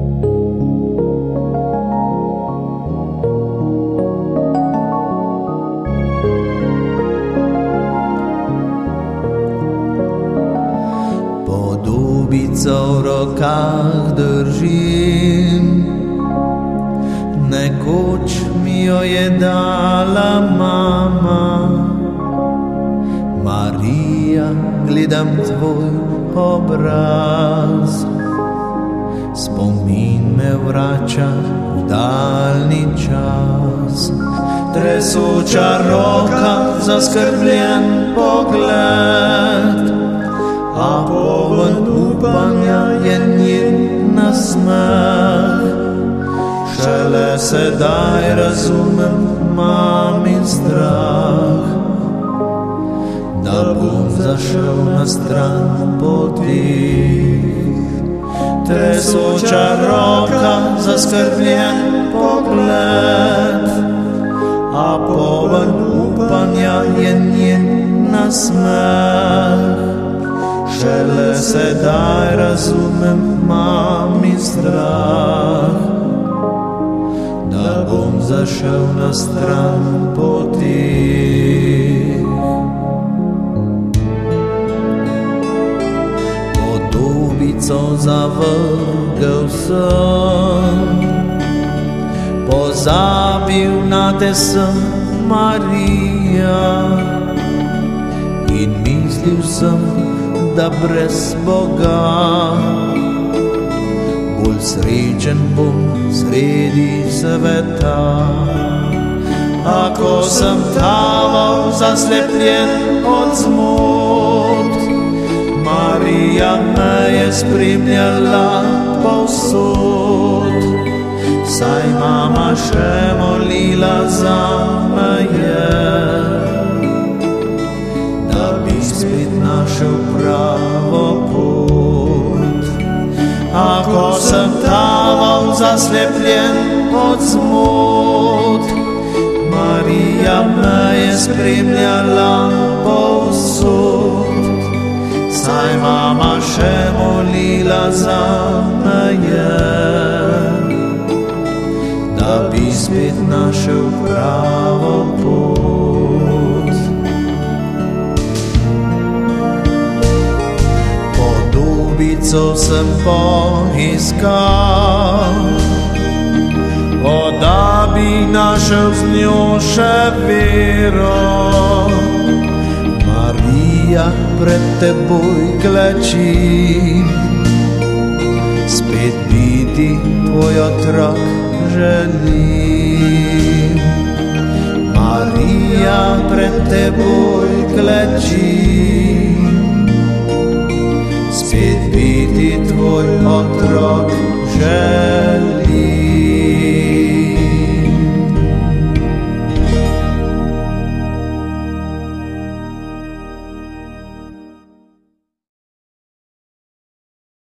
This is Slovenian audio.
Podobico v rokah držim, nekoč mi jo je dala mama. Marija, gledam tvoj obraz, spomin me vrača v daljni čas. Tresoča roka, zaskrbljen pogled, a poln upanja je njen nasmeh. Šele sedaj razumem mamin strah, da bom zašel na stran poti. Tresoča roka, zaskrbljen pogled, a poln upanja je njen nasmeh. Šele sedaj razumem mamin strah, da bom zašel na stran poti. Podobico zavrgel sem, pozabil na te sem, Marija, in mislil sem, da brez Boga bolj srečen bom sredi sveta. A ko sem taval zaslepljen od zmot, Marija me je spremljala povsod. Saj mama še molila za me, da bi spet našel pravo pot. A ko sem taval zaslepljen od zmot, Marija me je spremljala povsod. Saj mama še molila za me, da bi spet našel pravo pot. Podobico sem poiskal, da bi našel z njo še vero. Marija, pred teboj klečim, spet biti tvoj otrok želim. Marija, pred teboj klečim, spet biti tvoj otrok želim.